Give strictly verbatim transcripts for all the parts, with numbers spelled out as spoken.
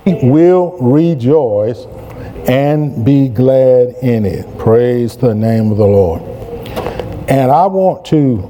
will rejoice and be glad in it. Praise the name of the Lord. And I want to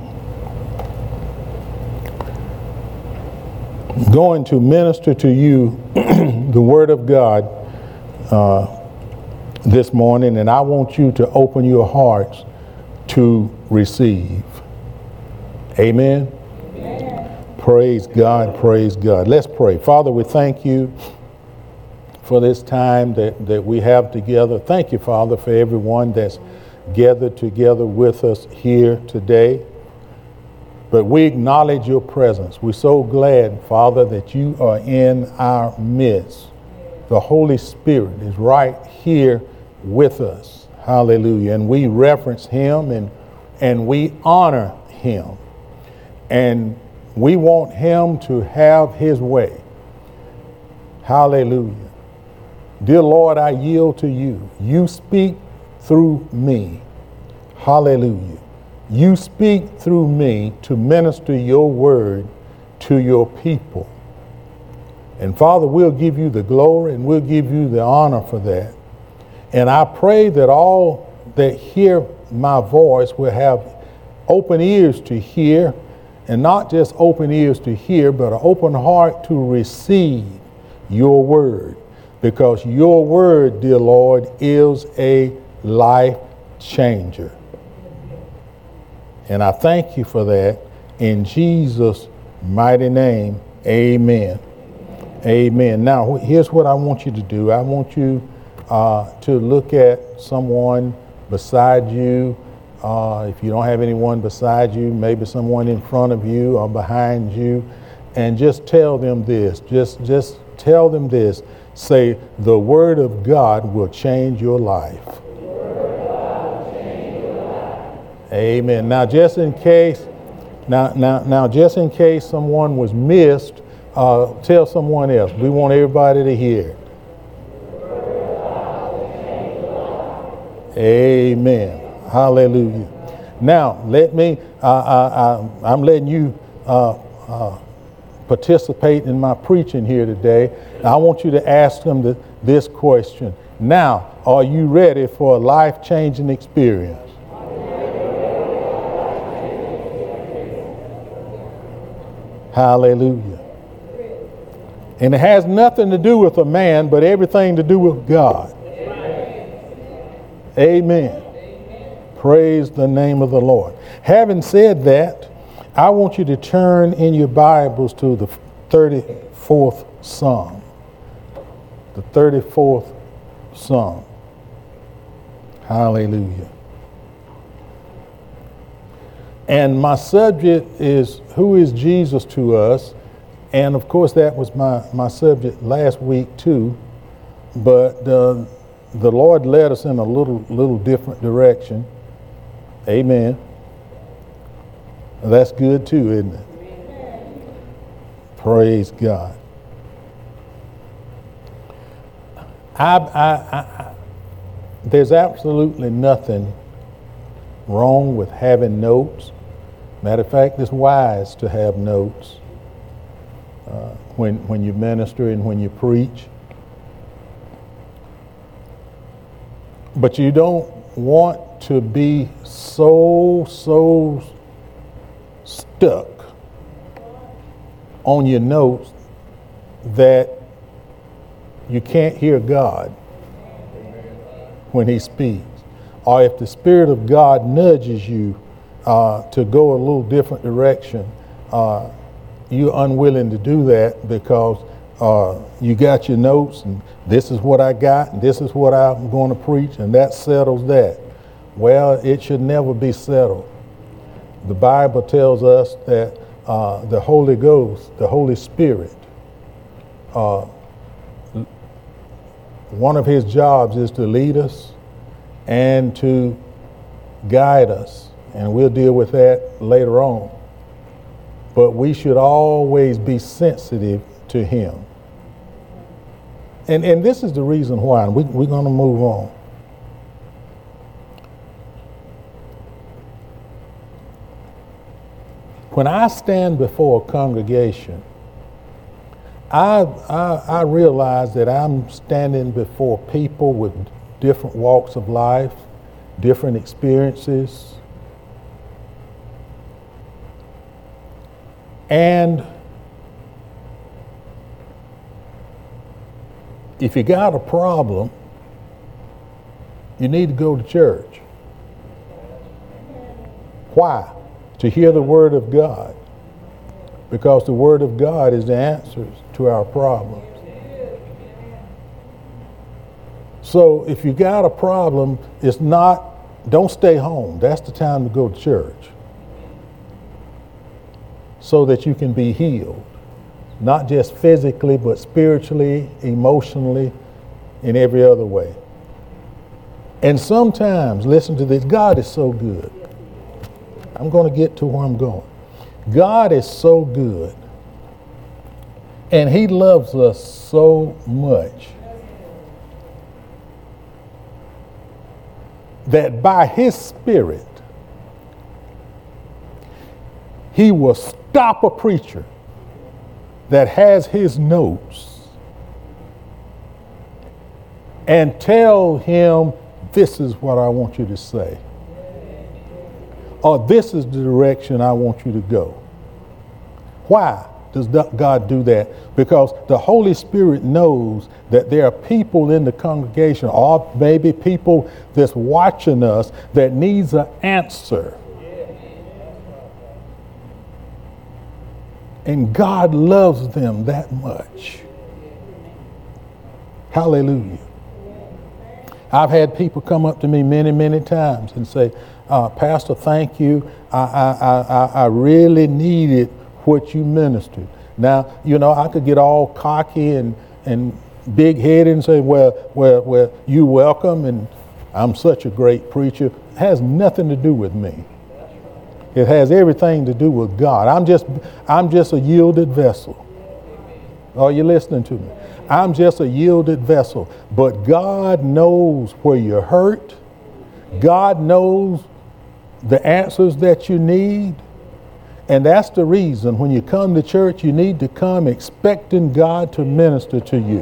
going to minister to you the Word of God uh, this morning, and I want you to open your hearts to receive. Amen. Amen. Praise God, praise God. Let's pray. Father, we thank you for this time that, that we have together. Thank you, Father, for everyone that's gathered together with us here today. But we acknowledge your presence. We're so glad, Father, that you are in our midst. The Holy Spirit is right here with us. Hallelujah. And we reverence him and, and we honor him. And we want him to have his way. Hallelujah. Dear Lord, I yield to you. You speak through me. Hallelujah. You speak through me to minister your word to your people. And Father, we'll give you the glory and we'll give you the honor for that. And I pray that all that hear my voice will have open ears to hear, and not just open ears to hear, but an open heart to receive your word. Because your word, dear Lord, is a life changer. And I thank you for that in Jesus' mighty name. Amen. Amen. Now, here's what I want you to do. I want you uh, to look at someone beside you. Uh, if you don't have anyone beside you, maybe someone in front of you or behind you, and just tell them this. Just, just tell them this. Say, the word of God will change your life. Amen. Now, just in case, now, now, now, just in case someone was missed, uh, tell someone else. We want everybody to hear. Amen. Hallelujah. Now, let me. Uh, I, I, I'm letting you uh, uh, participate in my preaching here today. I want you to ask them the, this question. Now, are you ready for a life-changing experience? Hallelujah. And it has nothing to do with a man, but everything to do with God. Amen. Amen. Praise the name of the Lord. Having said that, I want you to turn in your Bibles to the thirty-fourth Psalm. The thirty-fourth Psalm. Hallelujah. And my subject is, who is Jesus to us? And of course that was my, my subject last week too. But uh, the Lord led us in a little, little different direction. Amen. That's good too, isn't it? Amen. Praise God. I, I, I, there's absolutely nothing wrong with having notes. Matter of fact, it's wise to have notes uh, when when you minister and when you preach. But you don't want to be so, so stuck on your notes that you can't hear God when he speaks. Or if the Spirit of God nudges you uh, to go a little different direction, uh, you're unwilling to do that because uh, you got your notes and this is what I got and this is what I'm going to preach and that settles that. Well, it should never be settled. The Bible tells us that uh, the Holy Ghost, the Holy Spirit, uh, one of his jobs is to lead us and to guide us. And we'll deal with that later on. But we should always be sensitive to him. And and this is the reason why. We, we're going to move on. When I stand before a congregation, I, I, I realize that I'm standing before people with different walks of life, different experiences. And if you got a problem, you need to go to church. Why? To hear the Word of God. Because the Word of God is the answers to our problems. So if you got a problem, it's not, don't stay home. That's the time to go to church. So that you can be healed. Not just physically, but spiritually, emotionally, in every other way. And sometimes, listen to this, God is so good. I'm going to get to where I'm going. God is so good. And He loves us so much that by His Spirit, He will stop a preacher that has his notes and tell him, this is what I want you to say. Or this is the direction I want you to go. Why does God do that? Because the Holy Spirit knows that there are people in the congregation, or maybe people that's watching us, that needs an answer. And God loves them that much. Hallelujah. I've had people come up to me many, many times and say, uh, Pastor, thank you. I, I, I, I really needed what you ministered. Now, you know, I could get all cocky and, and big-headed and say, well, well, well, you welcome, and I'm such a great preacher. It has nothing to do with me. It has everything to do with God. I'm just, I'm just a yielded vessel. Are you listening to me? I'm just a yielded vessel. But God knows where you're hurt. God knows the answers that you need. And that's the reason when you come to church, you need to come expecting God to minister to you.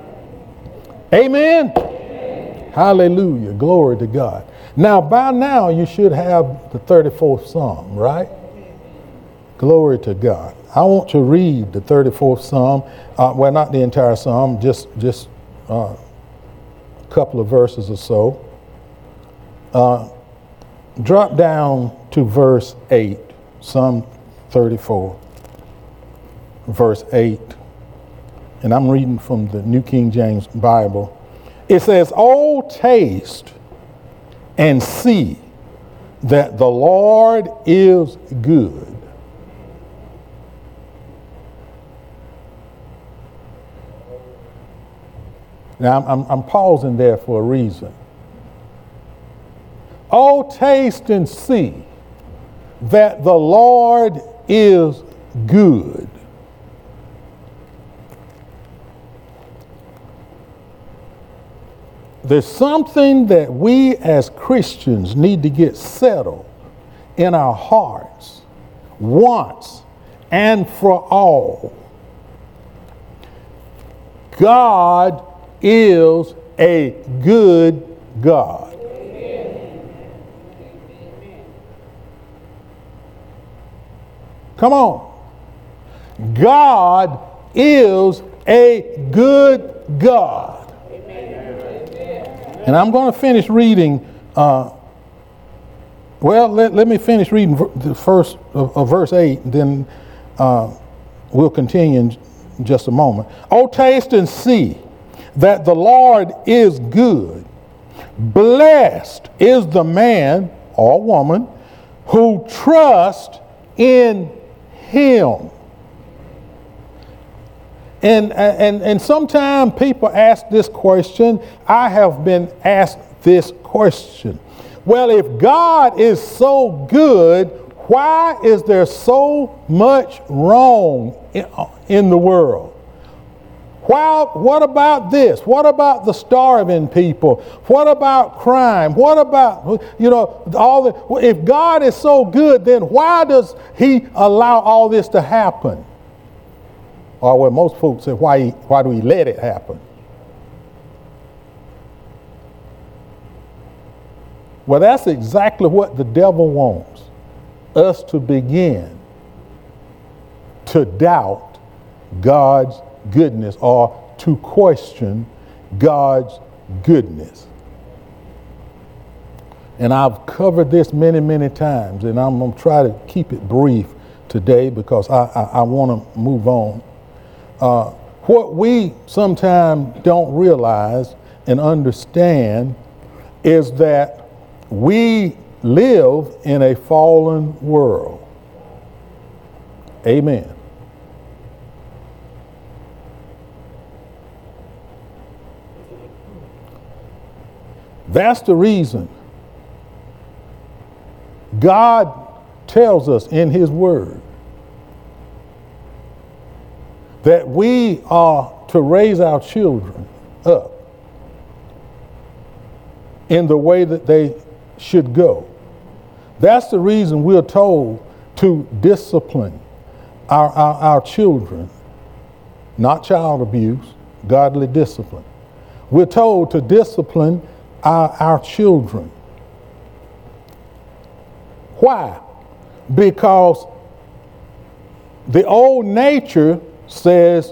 Amen? Amen. Hallelujah. Glory to God. Now, by now, you should have the thirty-fourth Psalm, right? Glory to God. I want to read the thirty-fourth Psalm. Uh, well, not the entire Psalm, just, just uh, a couple of verses or so. Uh, drop down to verse eight, Psalm thirty-four, verse eight. And I'm reading from the New King James Bible. It says, "Oh, taste and see that the Lord is good. Now, I'm, I'm pausing there for a reason. Oh, taste and see that the Lord is good. There's something that we as Christians need to get settled in our hearts once and for all. God is a good God. Come on. God is a good God. And I'm going to finish reading, uh, well, let, let me finish reading the first of, of verse eight, and then uh, we'll continue in just a moment. Oh, taste and see that the Lord is good. Blessed is the man or woman who trusts in Him. And, and, and sometimes people ask this question. I have been asked this question. Well, if God is so good, why is there so much wrong in, in the world? Why, what about this? What about the starving people? What about crime? What about, you know, all the, if God is so good, then why does He allow all this to happen? Or what most folks say, why, why do we let it happen? Well, that's exactly what the devil wants us to begin to doubt God's goodness or to question God's goodness. And I've covered this many, many times, and I'm going to try to keep it brief today because I, I, I want to move on. Uh, what we sometimes don't realize and understand is that we live in a fallen world. Amen. That's the reason God tells us in His Word that we are to raise our children up in the way that they should go. That's the reason we're told to discipline our, our, our children, not child abuse, godly discipline. We're told to discipline our, our children. Why? Because the old nature says,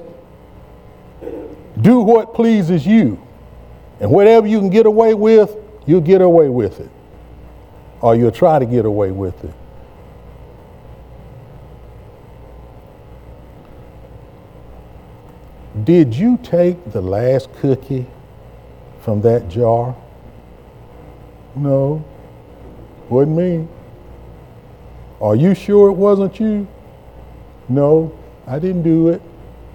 do what pleases you. And whatever you can get away with, you'll get away with it. Or you'll try to get away with it. Did you take the last cookie from that jar? No, wasn't me. Are you sure it wasn't you? No, I didn't do it.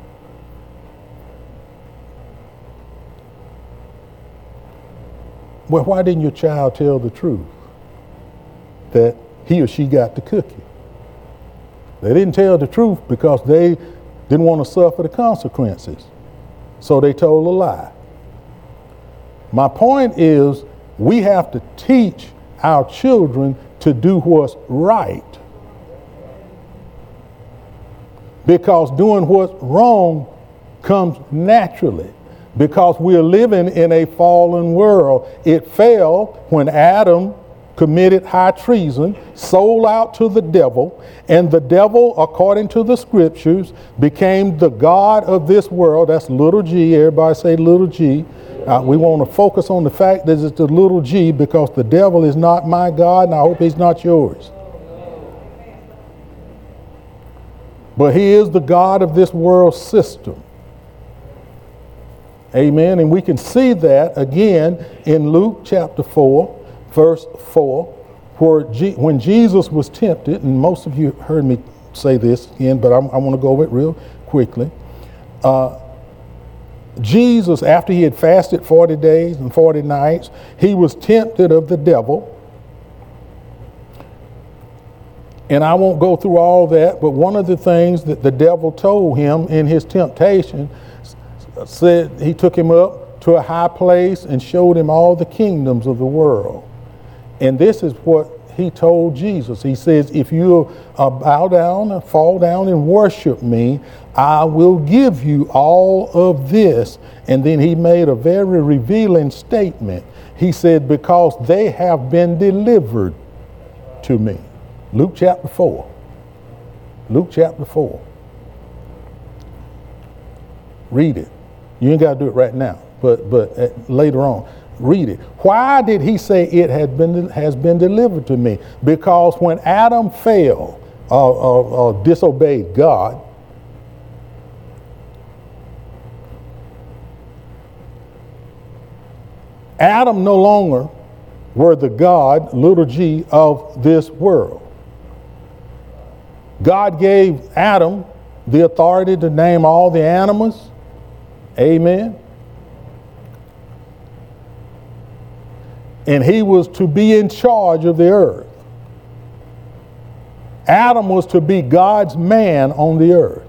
Well, why didn't your child tell the truth that he or she got the cookie? They didn't tell the truth because they didn't want to suffer the consequences. So they told a lie. My point is, we have to teach our children to do what's right. Because doing what's wrong comes naturally. Because we're living in a fallen world. It fell when Adam committed high treason, sold out to the devil, and the devil, according to the scriptures, became the god of this world. That's little g. Everybody say little g. Uh, we want to focus on the fact that it's the little g because the devil is not my God, and I hope he's not yours. But he is the god of this world system. Amen. And we can see that again in Luke chapter four, verse four, where G- when Jesus was tempted, and most of you heard me say this again, but I'm, I want to go over it real quickly. Uh, Jesus, after he had fasted forty days and forty nights, he was tempted of the devil. And I won't go through all that, but one of the things that the devil told him in his temptation said, he took him up to a high place and showed him all the kingdoms of the world. And this is what he told Jesus. He says, if you uh, bow down and fall down and worship me, I will give you all of this. And then he made a very revealing statement. He said, because they have been delivered to me. Luke chapter four. Luke chapter four. Read it. You ain't got to do it right now, but but uh, later on. Read it. Why did he say it had been has been delivered to me? Because when Adam fell, uh, uh, uh, disobeyed God, Adam no longer were the God, little g, of this world. God gave Adam the authority to name all the animals. Amen. And he was to be in charge of the earth. Adam was to be God's man on the earth.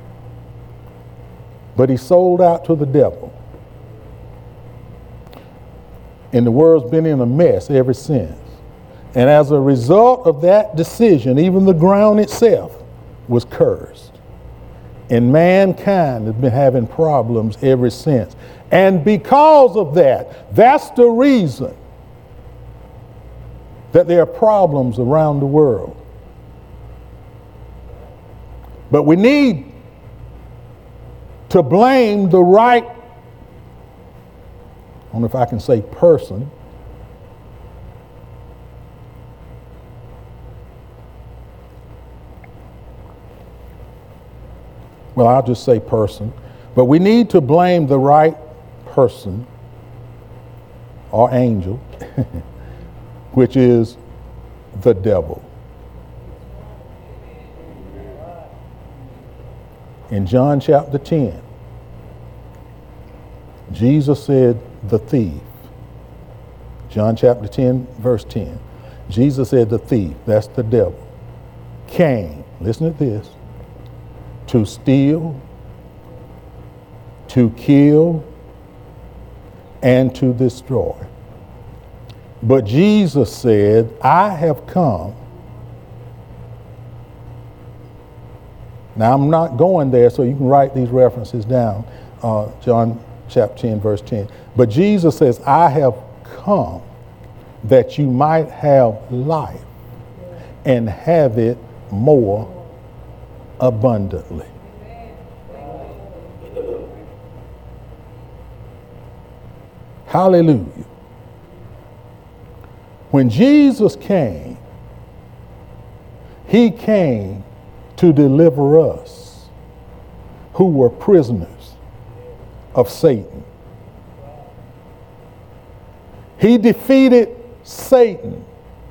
But he sold out to the devil. And the world's been in a mess ever since. And as a result of that decision, even the ground itself was cursed. And mankind has been having problems ever since. And because of that, that's the reason that there are problems around the world. But we need to blame the right, I don't know if I can say person, well, I'll just say person, but we need to blame the right person or angel, which is the devil. In John chapter ten, Jesus said, the thief. John chapter ten, verse ten. Jesus said, the thief, that's the devil, came, listen to this, to steal, to kill, and to destroy. But Jesus said, I have come. Now, I'm not going there, so you can write these references down. Uh, John chapter ten, verse ten. But Jesus says, I have come that you might have life and have it more abundantly. Hallelujah. When Jesus came, he came to deliver us who were prisoners of Satan. He defeated Satan.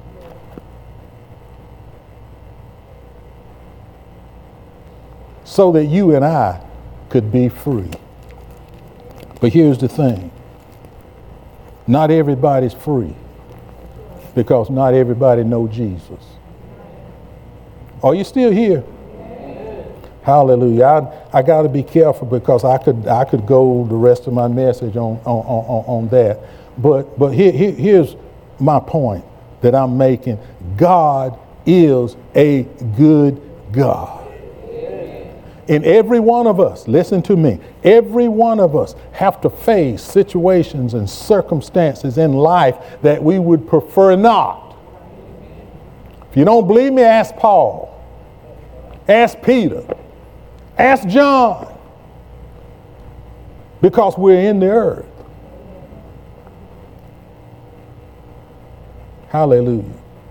So that you and I could be free. But here's the thing. Not everybody's free because not everybody knows Jesus. Are you still here? Hallelujah. I, I got to be careful because I could I could go the rest of my message on on, on, on that. But but here, here here's my point that I'm making. God is a good God. And every one of us, listen to me, every one of us have to face situations and circumstances in life that we would prefer not. If you don't believe me, ask Paul, ask Peter, ask John, because we're in the earth. Hallelujah.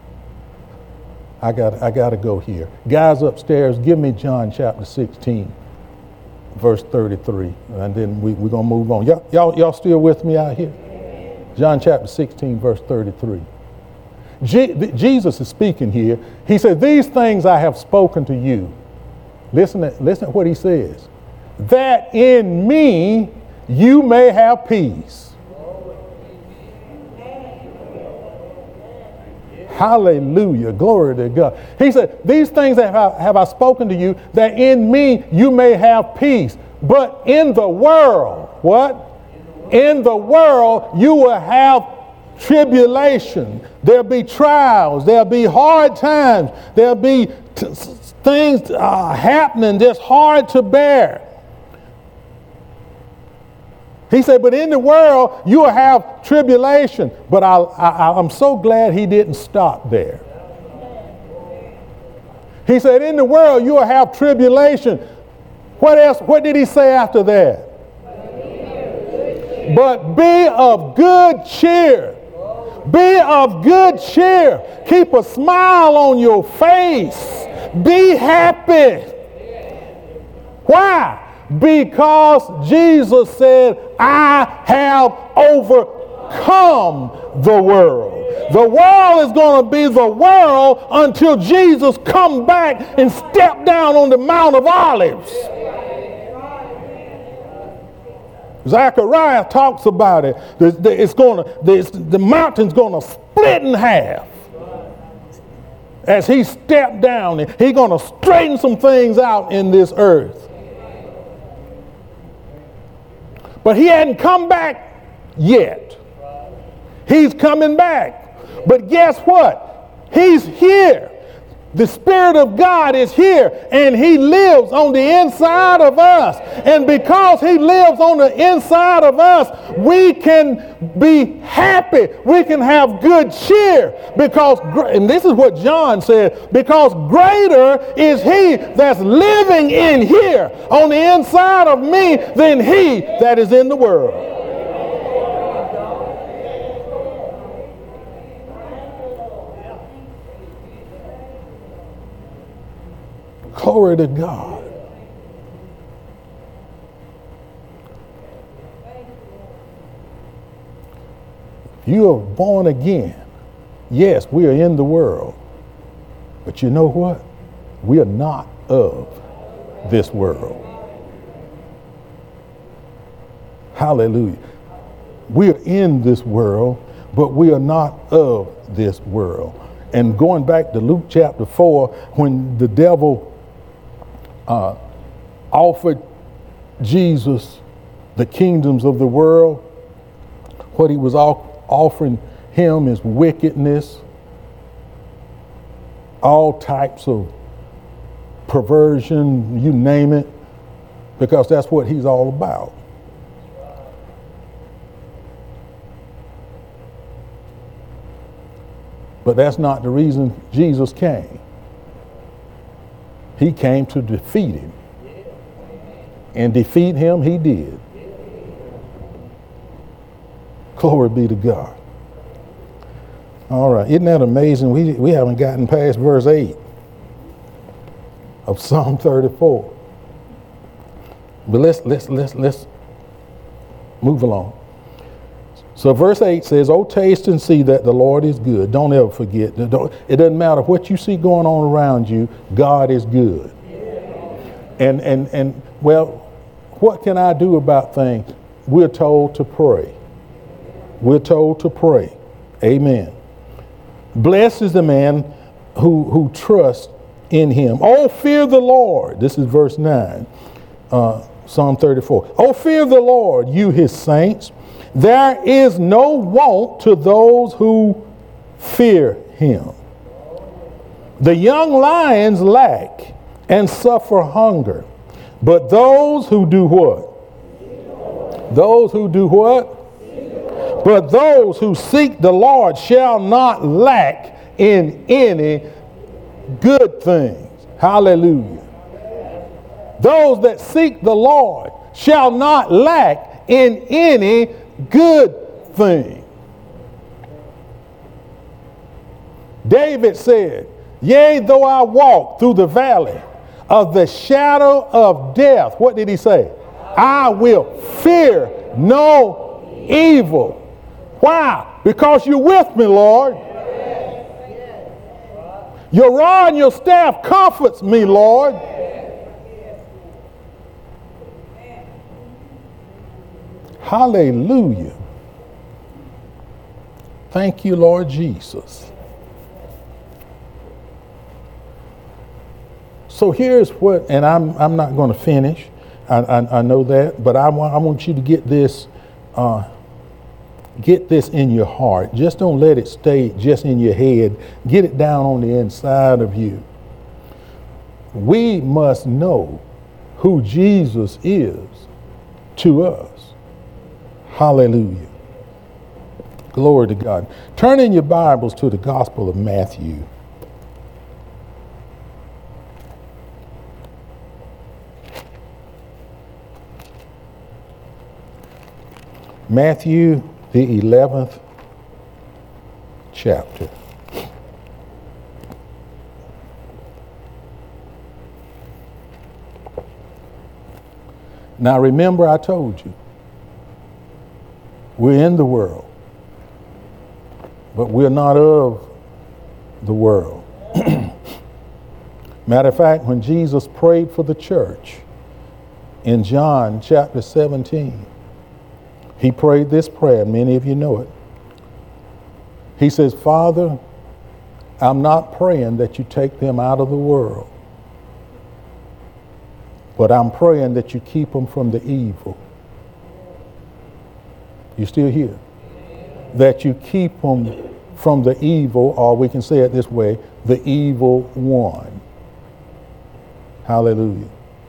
I got I got to go here. Guys upstairs, give me John chapter sixteen, verse thirty-three, and then we, we're going to move on. Y'all, y'all, y'all still with me out here? John chapter sixteen, verse thirty-three. Je- Jesus is speaking here. He said, these things I have spoken to you. Listen to, listen to what he says. That in me you may have peace. Hallelujah. Glory to God. He said, these things have I, have I spoken to you, that in me you may have peace. But in the world, what? In the world you will have tribulation. There'll be trials. There'll be hard times. There'll be t- things uh, happening that's hard to bear. He said, but in the world, you will have tribulation. But I, I, I'm so glad he didn't stop there. He said, in the world, you will have tribulation. What else? What did he say after that? But be of good cheer. Be of good cheer. Keep a smile on your face. Be happy. Why? Because Jesus said, I have overcome the world. The world is going to be the world until Jesus comes back and step down on the Mount of Olives. Zechariah talks about it. It's going to, the mountain's going to split in half. As he stepped down, he's going to straighten some things out in this earth. But he hadn't come back yet. He's coming back. But guess what? He's here. The Spirit of God is here, and He lives on the inside of us. And because He lives on the inside of us, we can be happy. We can have good cheer. Because, and this is what John said, because greater is He that's living in here on the inside of me than he that is in the world. Glory to God. You are born again. Yes, we are in the world. But you know what? We are not of this world. Hallelujah. We are in this world, but we are not of this world. And going back to Luke chapter four, when the devil Uh, offered Jesus the kingdoms of the world, what he was offering him is wickedness, all types of perversion, you name it, because that's what he's all about. But that's not the reason Jesus came. He came to defeat him. And defeat him, he did. Glory be to God. All right, isn't that amazing? We, we haven't gotten past verse eight of Psalm thirty-four. But let's, let's, let's, let's move along. So verse eight says, "Oh, taste and see that the Lord is good." Don't ever forget. It doesn't matter what you see going on around you, God is good. And, and, and well, what can I do about things? We're told to pray. We're told to pray. Amen. Blessed is the man who, who trusts in him. Oh, fear the Lord. This is verse nine, uh, Psalm thirty-four. Oh, fear the Lord, you his saints. There is no want to those who fear him. The young lions lack and suffer hunger, but those who do what? Those who do what? But those who seek the Lord shall not lack in any good things. Hallelujah. Those that seek the Lord shall not lack in any good thing. David said, "Yea, though I walk through the valley of the shadow of death," what did he say? "I will fear no evil." Why? Because you're with me, Lord. Your rod and your staff comforts me, Lord. Hallelujah. Thank you, Lord Jesus. So here's what, and I'm I'm not going to finish. I, I I know that, but I want I want you to get this, uh, get this in your heart. Just don't let it stay just in your head. Get it down on the inside of you. We must know who Jesus is to us. Hallelujah. Glory to God. Turn in your Bibles to the Gospel of Matthew. Matthew, the eleventh chapter. Now remember, I told you, we're in the world, but we're not of the world. Matter of fact, when Jesus prayed for the church in John chapter seventeen, he prayed this prayer. Many of you know it. He says, "Father, I'm not praying that you take them out of the world, but I'm praying that you keep them from the evil." You still here? That you keep them from the evil, or we can say it this way, the evil one. Hallelujah.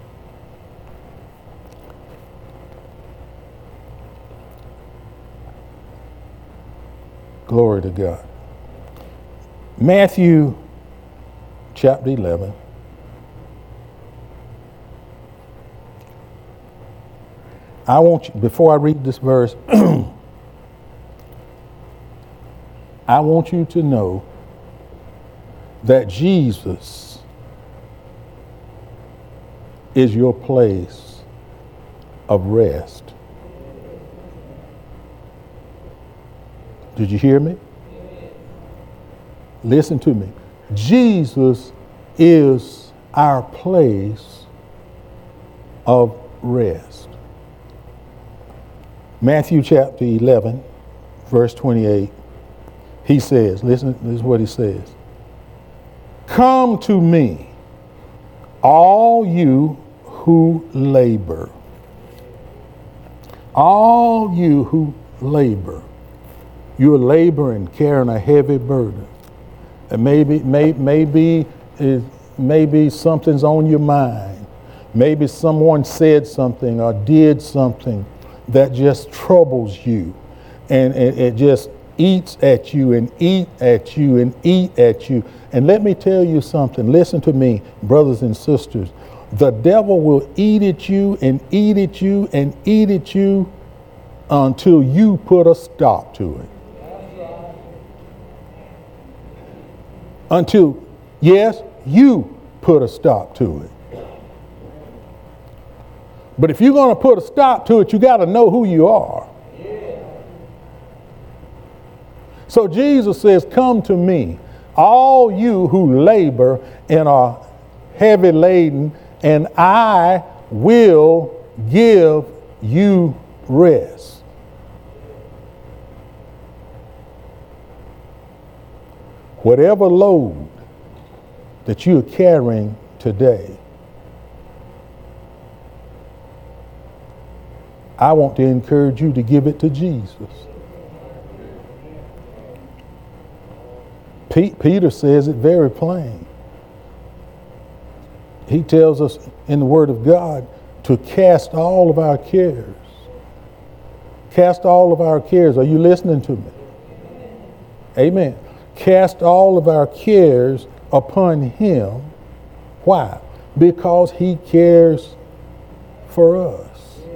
Glory to God. Matthew chapter eleven. I want you, before I read this verse, I want you to know that Jesus is your place of rest. Did you hear me? Listen to me. Jesus is our place of rest. Matthew chapter eleven, verse twenty-eight, he says, listen, this is what he says. Come to me, all you who labor. All you who labor. You're laboring, carrying a heavy burden. And maybe, may, maybe, maybe something's on your mind. Maybe someone said something or did something that just troubles you, and it, it just eats at you and eat at you and eat at you. And let me tell you something. Listen to me, brothers and sisters. The devil will eat at you and eat at you and eat at you until you put a stop to it. Until, yes, you put a stop to it. But if you're going to put a stop to it, you got to know who you are. Yeah. So Jesus says, come to me, all you who labor and are heavy laden, and I will give you rest. Whatever load that you're carrying today, I want to encourage you to give it to Jesus. Pete, Peter says it very plain. He tells us in the Word of God to cast all of our cares. Cast all of our cares. Are you listening to me? Amen. Cast all of our cares upon Him. Why? Because He cares for us.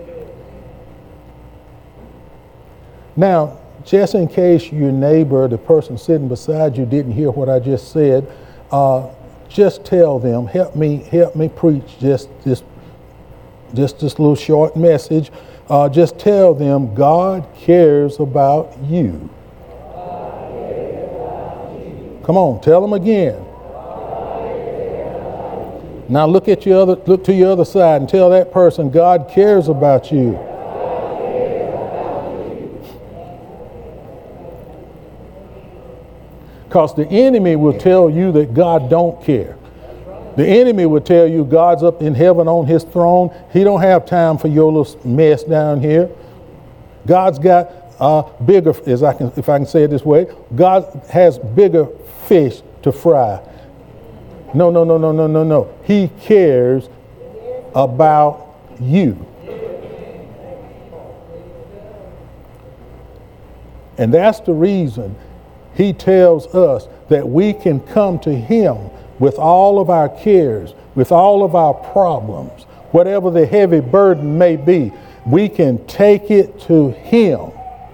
Now, just in case your neighbor, the person sitting beside you, didn't hear what I just said, uh, just tell them, help me, help me preach just this, just this little short message. Uh, just tell them God cares about you. God cares about you. Come on, tell them again. God cares about you. Now look at your other, look to your other side and tell that person God cares about you. Because the enemy will tell you that God don't care. The enemy will tell you God's up in heaven on His throne. He don't have time for your little mess down here. God's got uh, bigger, as I can, if I can say it this way, God has bigger fish to fry. No, no, no, no, no, no, no. He cares about you. And that's the reason He tells us that we can come to Him with all of our cares, with all of our problems, whatever the heavy burden may be, we can take it to Him.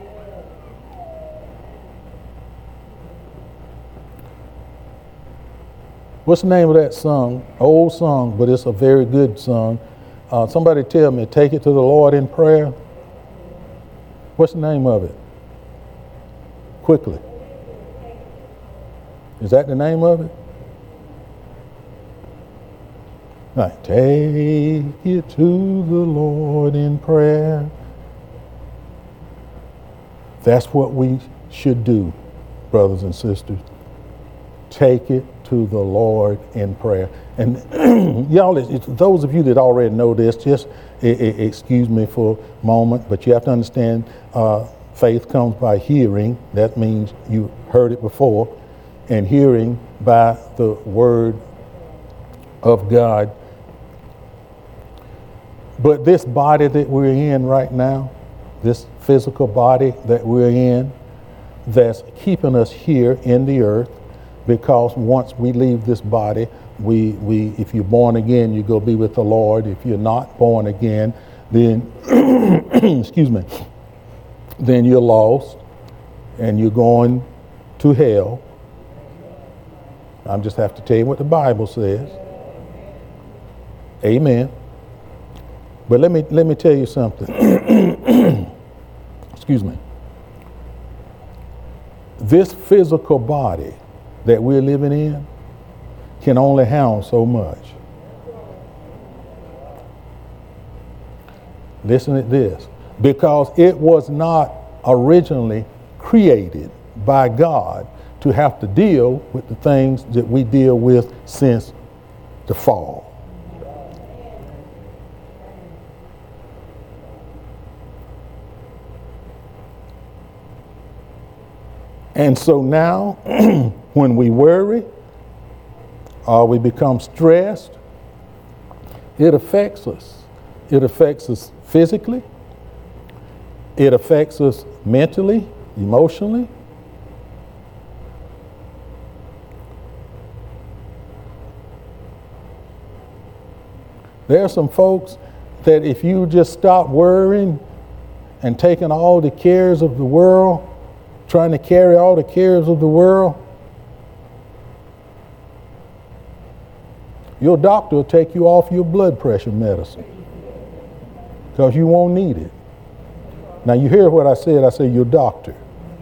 What's the name of that song? Old song, but it's a very good song. Uh, somebody tell me, take it to the Lord in prayer. What's the name of it? Quickly. Is that the name of it? Right. Take it to the Lord in prayer. That's what we should do, brothers and sisters. Take it to the Lord in prayer. And y'all, it's, those of you that already know this, just I, I, excuse me for a moment, but you have to understand, uh, Faith comes by hearing. That means you heard it before. And hearing by the word of God. But this body that we're in right now, this physical body that we're in, that's keeping us here in the earth, because once we leave this body, we, we if you're born again, you go be with the Lord. If you're not born again, then, excuse me, then you're lost and you're going to hell. I just have to tell you what the Bible says. Amen. But let me let me tell you something. Excuse me. This physical body that we're living in can only handle so much. Listen to this. Because it was not originally created by God to have to deal with the things that we deal with since the fall. And so now, when we worry or we become stressed, it affects us. It affects us physically. It affects us mentally, emotionally. There are some folks that if you just stop worrying and taking all the cares of the world, trying to carry all the cares of the world, your doctor will take you off your blood pressure medicine because you won't need it. Now you hear what I said. I said your doctor.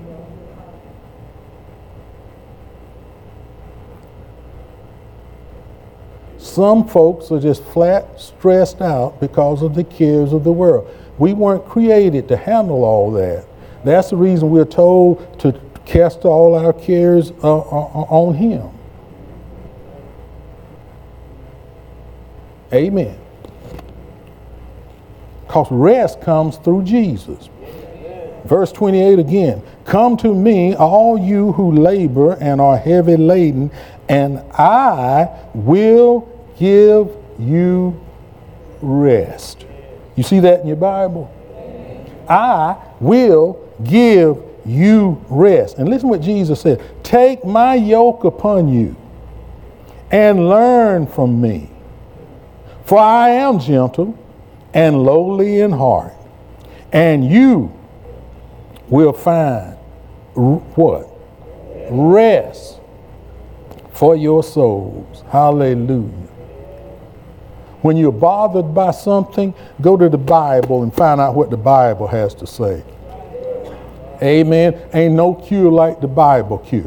Some folks are just flat stressed out because of the cares of the world. We weren't created to handle all that. That's the reason we're told to cast all our cares uh, on Him. Amen. Because rest comes through Jesus. Verse twenty-eight again. Come to me, all you who labor and are heavy laden, and I will give you rest. You see that in your Bible? I will give you rest. And listen what Jesus said. Take my yoke upon you and learn from me. For I am gentle and lowly in heart, and you will find what? Rest for your souls. Hallelujah. When you're bothered by something, go to the Bible and find out what the Bible has to say. Amen. Ain't no cure like the Bible cure.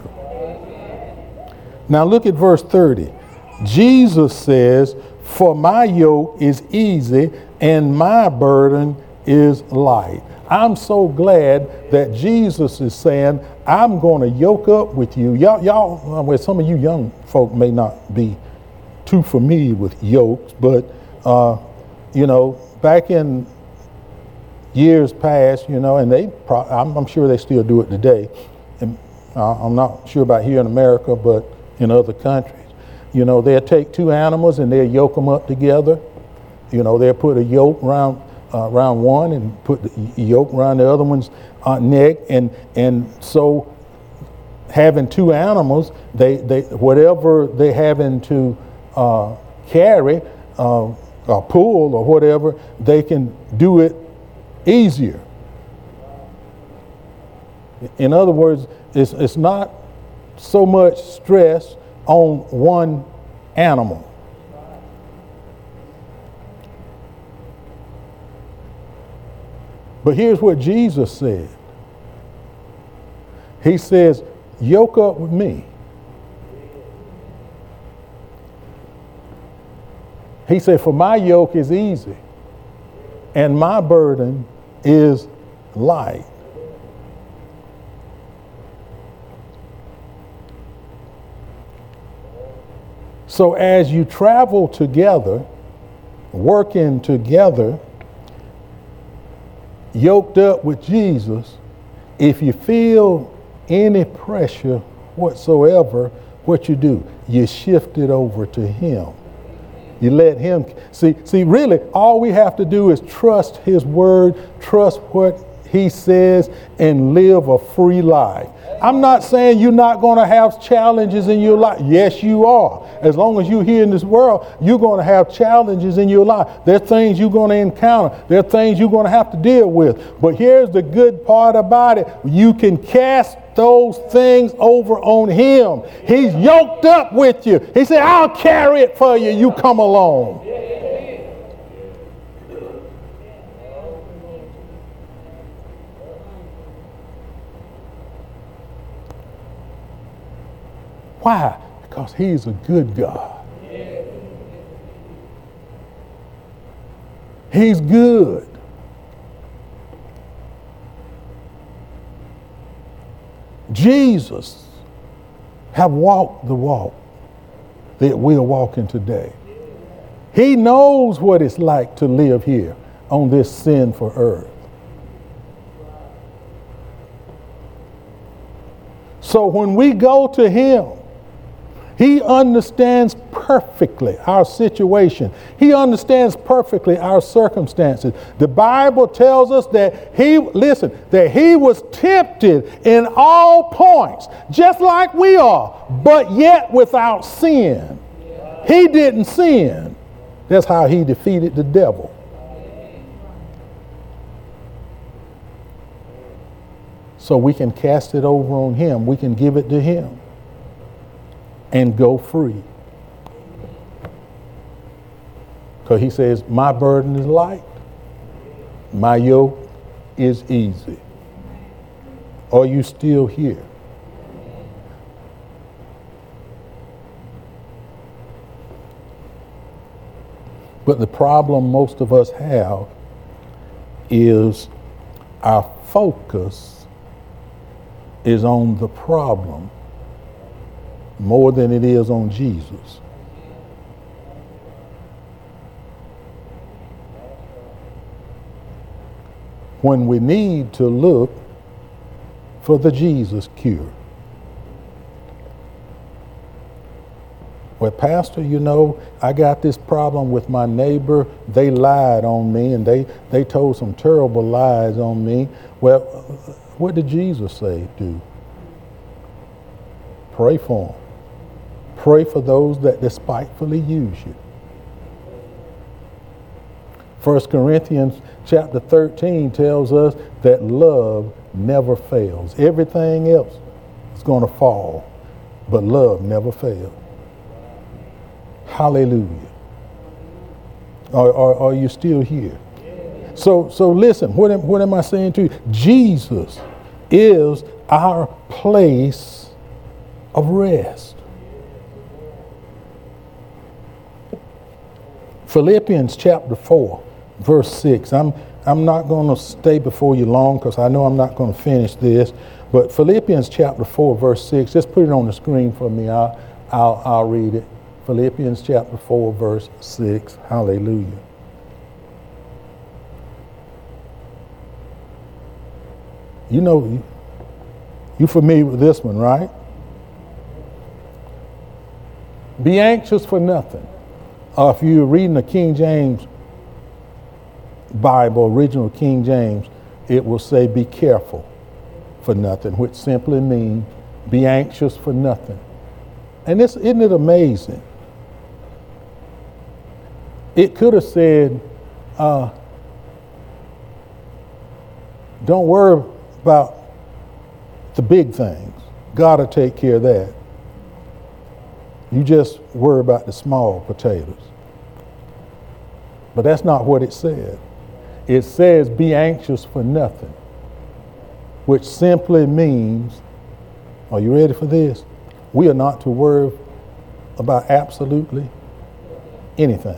Now look at verse thirty. Jesus says, for my yoke is easy and my burden is light. I'm so glad that Jesus is saying, I'm going to yoke up with you. Y'all, y'all, well, some of you young folk may not be too familiar with yokes, but, uh, you know, back in years past, you know, and they, pro- I'm, I'm sure they still do it today. And uh, I'm not sure about here in America, but in other countries. You know, they'll take two animals and they'll yoke them up together. You know, they'll put a yoke around uh, around one and put the yoke around the other one's uh, neck, and and so having two animals, they they whatever they having to uh, carry uh, or pull or whatever, they can do it easier. In other words, it's it's not so much stress on one animal. But here's what Jesus said. He says, yoke up with me. He said, for my yoke is easy and my burden is light. So as you travel together, working together, yoked up with Jesus, If you feel any pressure whatsoever, what you do, you shift it over to him. You let him, see, see, really, all we have to do is trust his word, trust what he says, and live a free life. I'm not saying you're not going to have challenges in your life. Yes, you are. As long as you're here in this world, you're going to have challenges in your life. There are things you're going to encounter. There are things you're going to have to deal with. But here's the good part about it. You can cast those things over on him. He's yoked up with you. He said, I'll carry it for you. You come along. Why? Because he's a good God. He's good. Jesus have walked the walk that we're walking today. He knows what it's like to live here on this sinful earth. So when we go to him, he understands perfectly our situation. He understands perfectly our circumstances. The Bible tells us that he, listen, that he was tempted in all points, just like we are, but yet without sin. He didn't sin. That's how he defeated the devil. So we can cast it over on him. We can give it to him and go free. Because he says, my burden is light, my yoke is easy. Are you still here? But the problem most of us have is our focus is on the problem more than it is on Jesus. When we need to look for the Jesus cure. Well, Pastor, you know, I got this problem with my neighbor. They lied on me and they, they told some terrible lies on me. Well, what did Jesus say do? Pray for them. Pray for those that despitefully use you. First Corinthians chapter thirteen tells us that love never fails. Everything else is going to fall, but love never fails. Hallelujah. Are, are, are you still here? So, so listen, what am, what am I saying to you? Jesus is our place of rest. Philippians chapter four, verse six. I'm, I'm not going to stay before you long because I know I'm not going to finish this. But Philippians chapter four, verse six. Just put it on the screen for me. I'll, I'll, I'll read it. Philippians chapter four, verse six. Hallelujah. You know, you familiar with this one, right? Be anxious for nothing. Uh, if you're reading the King James Bible, original King James, it will say be careful for nothing, which simply means be anxious for nothing. And this, isn't it amazing? It could have said, uh, don't worry about the big things. God will take care of that. You just worry about the small potatoes. But that's not what it said. It says be anxious for nothing, which simply means, are you ready for this? We are not to worry about absolutely anything.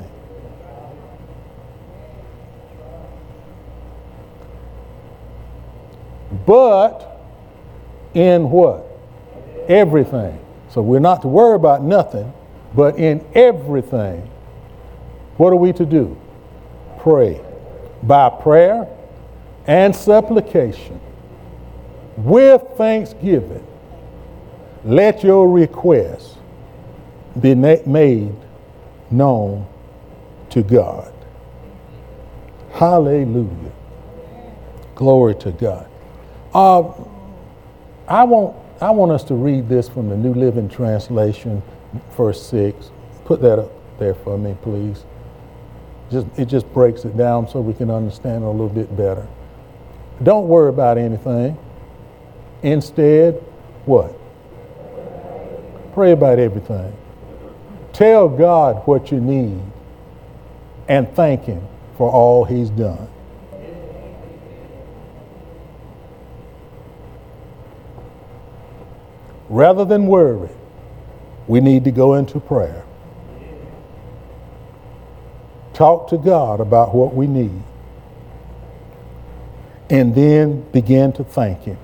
But in what? Everything. So we're not to worry about nothing, but in everything, what are we to do? Pray. By prayer and supplication with thanksgiving, let your requests be na- made known to God. Hallelujah. Glory to God. Uh, I want I want us to read this from the New Living Translation, verse six. Put that up there for me, please. Just it just breaks it down so we can understand it a little bit better. Don't worry about anything. Instead, what? Pray about everything. Tell God what you need and thank Him for all He's done. Rather than worry, we need to go into prayer. Talk to God about what we need. And then begin to thank Him.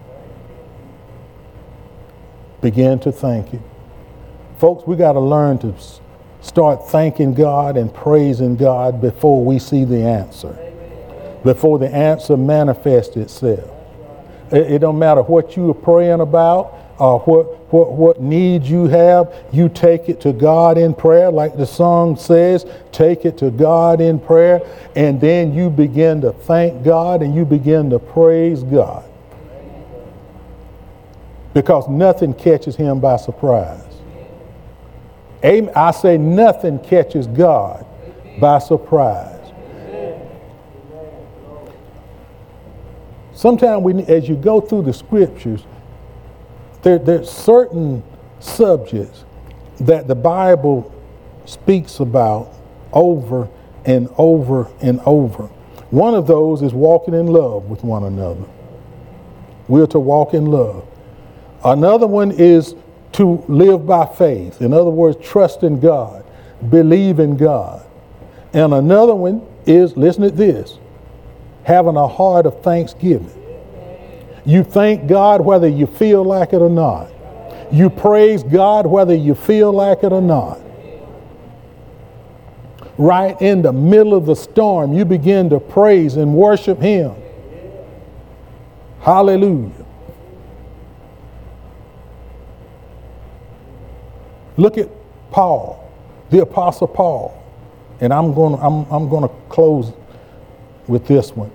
Begin to thank Him. Folks, we got to learn to start thanking God and praising God before we see the answer. Before the answer manifests itself. It, it don't matter what you are praying about or what, what, what needs you have. You take it to God in prayer, like the song says, take it to God in prayer, and then you begin to thank God and you begin to praise God. Because nothing catches Him by surprise. Amen. I say nothing catches God by surprise. Sometimes we, as you go through the scriptures, there, there's certain subjects that the Bible speaks about over and over and over. One of those is walking in love with one another. We're to walk in love. Another one is to live by faith. In other words, trust in God, believe in God. And another one is, listen to this, having a heart of thanksgiving. You thank God whether you feel like it or not. You praise God whether you feel like it or not. Right in the middle of the storm, you begin to praise and worship Him. Hallelujah. Look at Paul, the Apostle Paul. And I'm going to, I'm, I'm going to close with this one.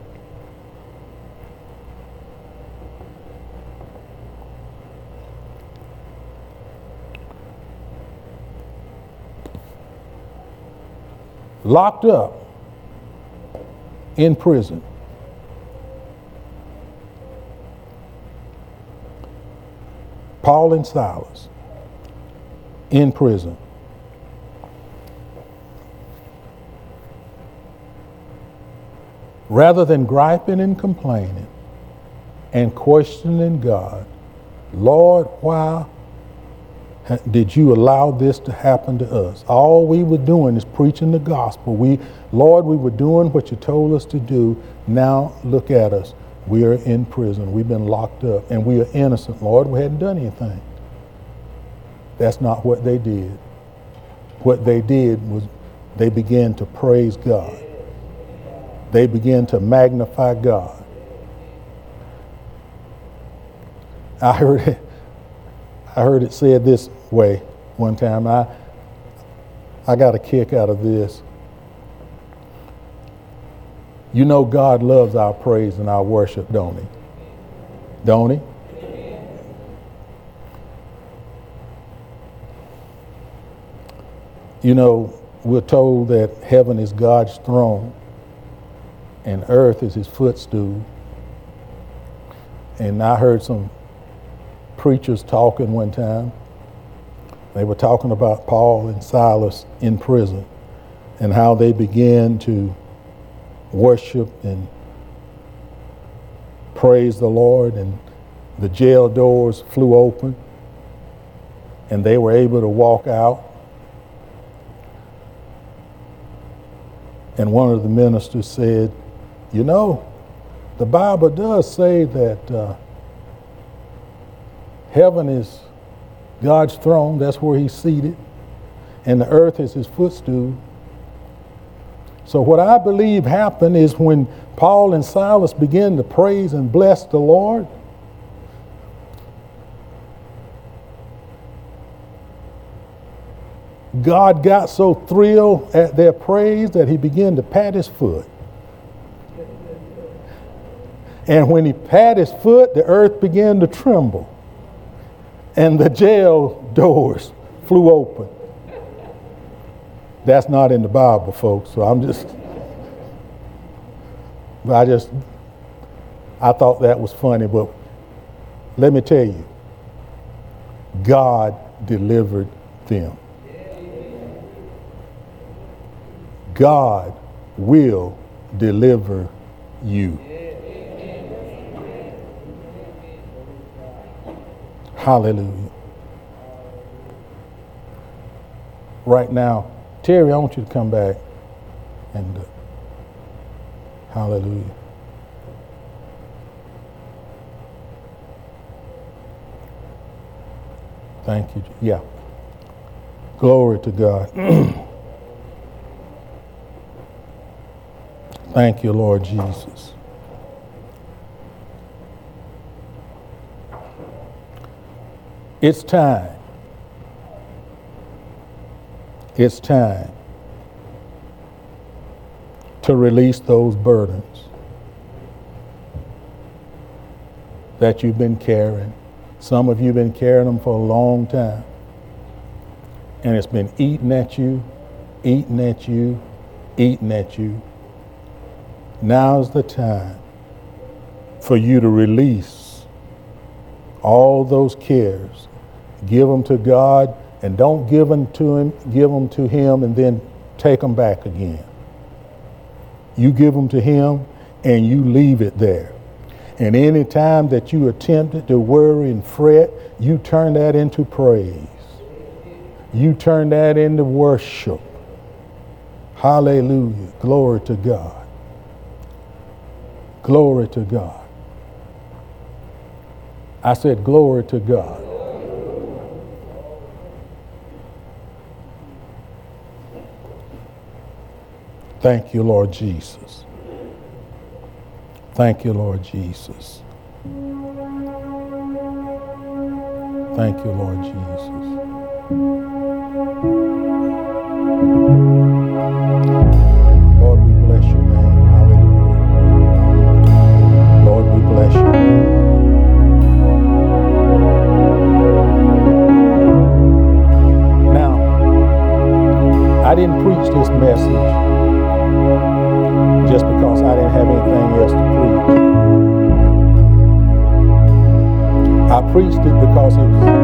Locked up in prison. Paul and Silas in prison. Rather than griping and complaining and questioning God, Lord, why did you allow this to happen to us? All we were doing is preaching the gospel. We, Lord, we were doing what you told us to do. Now look at us. We are in prison. We've been locked up and we are innocent. Lord, we hadn't done anything. That's not what they did. What they did was they began to praise God. They began to magnify God. I heard it, I heard it said this way one time. I I got a kick out of this. You know God loves our praise and our worship, don't He? Don't He? You know, we're told that heaven is God's throne and earth is His footstool. And I heard some preachers talking one time. They were talking about Paul and Silas in prison and how they began to worship and praise the Lord, and the jail doors flew open and they were able to walk out. And one of the ministers said, you know, the Bible does say that uh, heaven is God's throne, that's where He's seated, and the earth is His footstool. So what I believe happened is when Paul and Silas began to praise and bless the Lord, God got so thrilled at their praise that he began to pat his foot. And when he pat his foot, the earth began to tremble. And the jail doors flew open. That's not in the Bible, folks, so I'm just, but I just, I thought that was funny, but let me tell you, God delivered them. God will deliver you. Hallelujah. Right now, Terry, I want you to come back and uh, hallelujah. Thank you. Yeah. Glory to God. Thank you, Lord Jesus. It's time. It's time to release those burdens that you've been carrying. Some of you have been carrying them for a long time. And it's been eating at you, eating at you, eating at you. Now's the time for you to release all those cares. Give them to God, and don't give them to him, give them to him and then take them back again. You give them to him and you leave it there. And any time that you attempted to worry and fret, you turn that into praise. You turn that into worship. Hallelujah. Glory to God. Glory to God. I said glory to God. Thank you, Lord Jesus. Thank you, Lord Jesus. Thank you, Lord Jesus. Lord, we bless your name. Hallelujah. Lord, we bless your name. Now, I didn't preach this message just because I didn't have anything else to preach. I preached it because it was